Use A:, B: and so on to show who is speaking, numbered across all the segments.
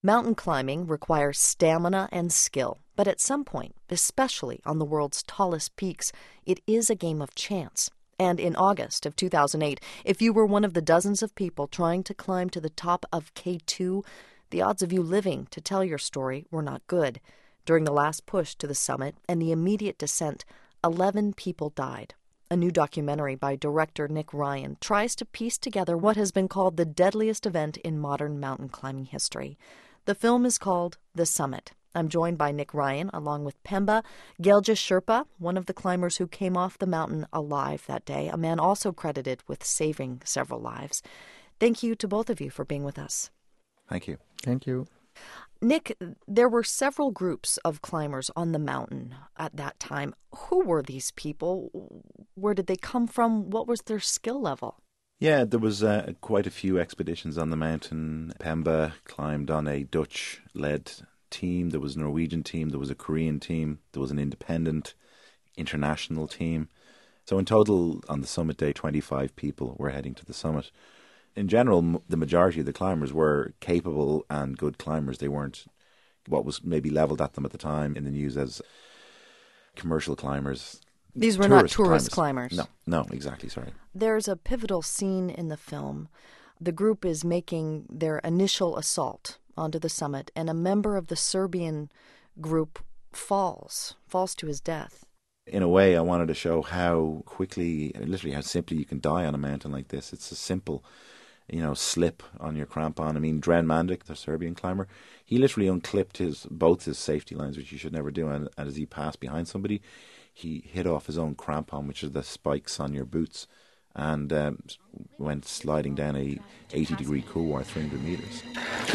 A: Mountain climbing requires stamina and skill, but at some point, especially on the world's tallest peaks, it is a game of chance. And in August of 2008, if you were one of the dozens of people trying to climb to the top of K2, the odds of you living to tell your story were not good. During the last push to the summit and the immediate descent, 11 people died. A new documentary by director Nick Ryan tries to piece together what has been called the deadliest event in modern mountain climbing history. The film is called The Summit. I'm joined by Nick Ryan, along with Pemba Gelja Sherpa, one of the climbers who came off the mountain alive that day, a man also credited with saving several lives. Thank you to both of you for being with us.
B: Thank you.
C: Thank you.
A: Nick, there were several groups of climbers on the mountain at that time. Who were these people? Where did they come from? What was their skill level?
B: Yeah, there was quite a few expeditions on the mountain. Pemba climbed on a Dutch-led team. There was a Norwegian team. There was a Korean team. There was an independent international team. So in total, on the summit day, 25 people were heading to the summit. In general, the majority of the climbers were capable and good climbers. They weren't what was maybe levelled at them at the time in the news as commercial climbers.
A: These were not tourist climbers.
B: No, exactly, sorry.
A: There's a pivotal scene in the film. The group is making their initial assault onto the summit, and a member of the Serbian group falls to his death.
B: In a way, I wanted to show how quickly, literally how simply you can die on a mountain like this. It's a simple, slip on your crampon. I mean, Dren Mandic, the Serbian climber, he literally unclipped both his safety lines, which you should never do, and as he passed behind somebody, he hit off his own crampon, which are the spikes on your boots, and went sliding down a 80-degree couloir, 300 metres.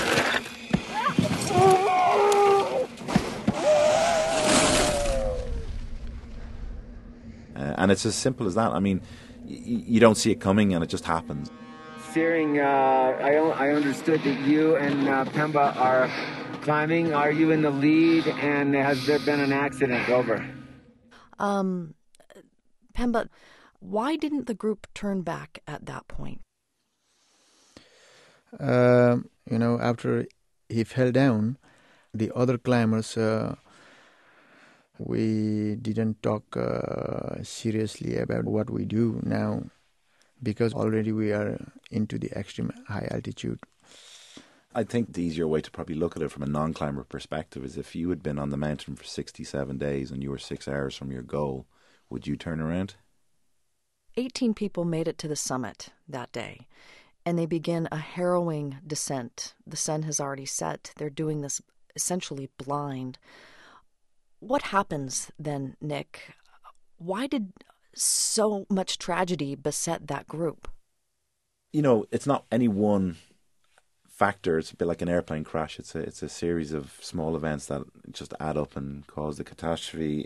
B: And it's as simple as that. I mean, you don't see it coming, and it just happens.
D: Steering, I understood that you and Pemba are climbing. Are you in the lead, and has there been an accident? Over.
A: Pemba, why didn't the group turn back at that point?
C: After he fell down, the other climbers, we didn't talk seriously about what we do now, because already we are into the extreme high altitude.
B: I think the easier way to probably look at it from a non-climber perspective is if you had been on the mountain for 67 days and you were 6 hours from your goal, would you turn around?
A: 18 people made it to the summit that day, and they begin a harrowing descent. The sun has already set. They're doing this essentially blind. What happens then, Nick? Why did so much tragedy beset that group?
B: It's not any one factor. It's a bit like an airplane crash. It's a series of small events that just add up and cause the catastrophe.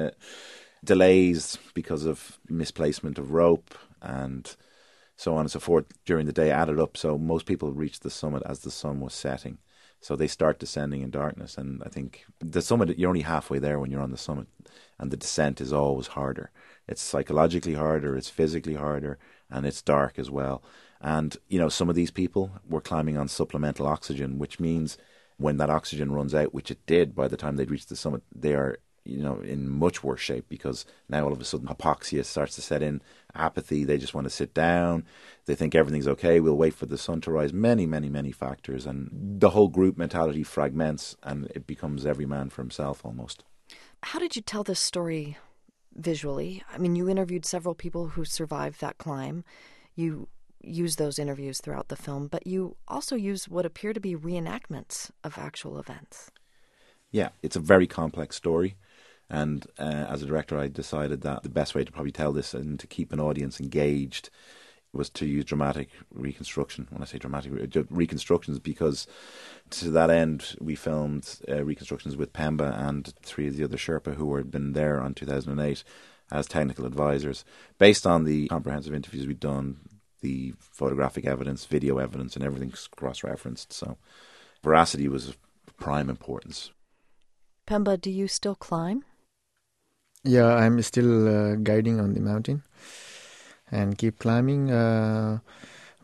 B: Delays because of misplacement of rope and so on and so forth during the day added up. So most people reached the summit as the sun was setting. So they start descending in darkness. And I think the summit, you're only halfway there when you're on the summit. And the descent is always harder. It's psychologically harder, it's physically harder, and it's dark as well. And, some of these people were climbing on supplemental oxygen, which means when that oxygen runs out, which it did by the time they'd reached the summit, they are, in much worse shape, because now all of a sudden hypoxia starts to set in, apathy, they just want to sit down, they think everything's okay, we'll wait for the sun to rise, many, many, many factors, and the whole group mentality fragments and it becomes every man for himself almost.
A: How did you tell this story visually? I mean, you interviewed several people who survived that climb. You use those interviews throughout the film, but you also use what appear to be reenactments of actual events.
B: Yeah, it's a very complex story. And as a director, I decided that the best way to probably tell this and to keep an audience engaged was to use dramatic reconstruction. When I say dramatic reconstructions, because to that end, we filmed reconstructions with Pemba and 3 of the other Sherpa who had been there on 2008 as technical advisors. Based on the comprehensive interviews we'd done, the photographic evidence, video evidence, and everything's cross-referenced. So veracity was of prime importance.
A: Pemba, do you still climb?
C: Yeah, I'm still guiding on the mountain and keep climbing.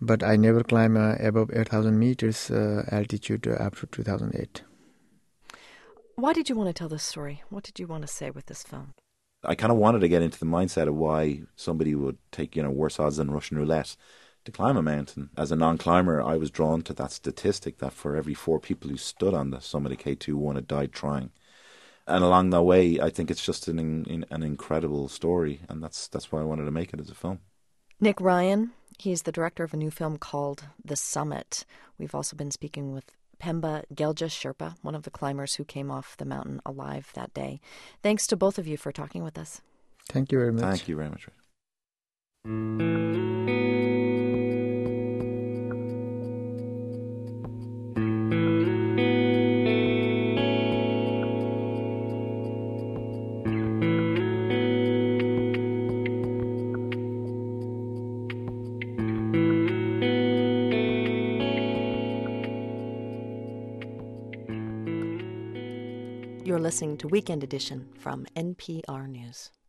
C: But I never climbed above 8,000 meters altitude after 2008.
A: Why did you want to tell this story? What did you want to say with this film?
B: I kind of wanted to get into the mindset of why somebody would take, worse odds than Russian roulette to climb a mountain. As a non-climber, I was drawn to that statistic that for every 4 people who stood on the summit of K2, 1 had died trying. And along that way, I think it's just an incredible story, and that's why I wanted to make it as a film.
A: Nick Ryan, he's the director of a new film called The Summit. We've also been speaking with Pemba Gelja Sherpa, one of the climbers who came off the mountain alive that day. Thanks to both of you for talking with us.
C: Thank you very much.
B: Thank you very much.
A: You're listening to Weekend Edition from NPR News.